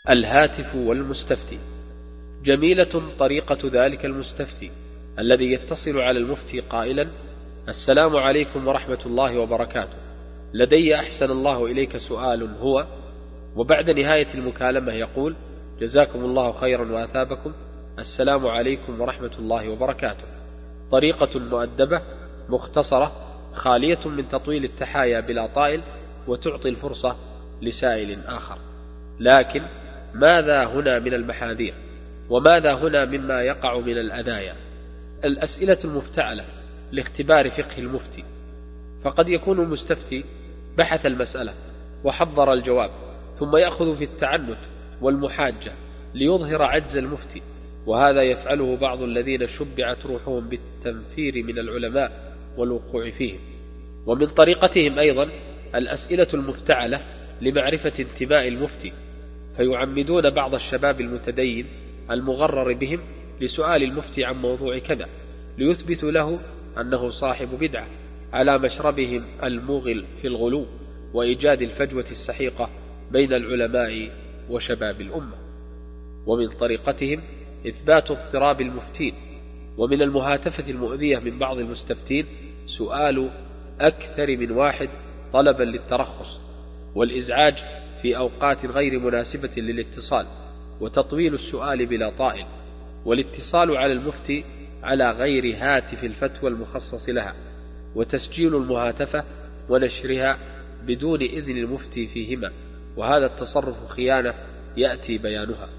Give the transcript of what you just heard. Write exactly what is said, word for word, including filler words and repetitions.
الهاتف والمستفتي. جميلة طريقة ذلك المستفتي الذي يتصل على المفتي قائلا: السلام عليكم ورحمة الله وبركاته، لدي أحسن الله إليك سؤال هو، وبعد نهاية المكالمة يقول: جزاكم الله خيرا وأثابكم، السلام عليكم ورحمة الله وبركاته. طريقة مؤدبة مختصرة خالية من تطويل التحايا بلا طائل، وتعطي الفرصة لسائل آخر. لكن ماذا هنا من المحاذير؟ وماذا هنا مما يقع من الأذايا؟ الأسئلة المفتعلة لاختبار فقه المفتي. فقد يكون المستفتي بحث المسألة وحضر الجواب، ثم يأخذ في التعنت والمحاجة ليظهر عجز المفتي، وهذا يفعله بعض الذين شبعت روحهم بالتنفير من العلماء والوقوع فيهم. ومن طريقتهم أيضا الأسئلة المفتعلة لمعرفة انتماء المفتي، فيعمدون بعض الشباب المتدين المغرر بهم لسؤال المفتي عن موضوع كذا، ليثبتوا له أنه صاحب بدعة، على مشربهم الموغل في الغلو وإيجاد الفجوة السحيقة بين العلماء وشباب الأمة. ومن طريقتهم إثبات اضطراب المفتين. ومن المهاتفة المؤذية من بعض المستفتين سؤال أكثر من واحد طلبا للترخص، والإزعاج في أوقات غير مناسبة للاتصال، وتطويل السؤال بلا طائل، والاتصال على المفتي على غير هاتف الفتوى المخصص لها، وتسجيل المهاتفة ونشرها بدون إذن المفتي فيهما، وهذا التصرف خيانة يأتي بيانها.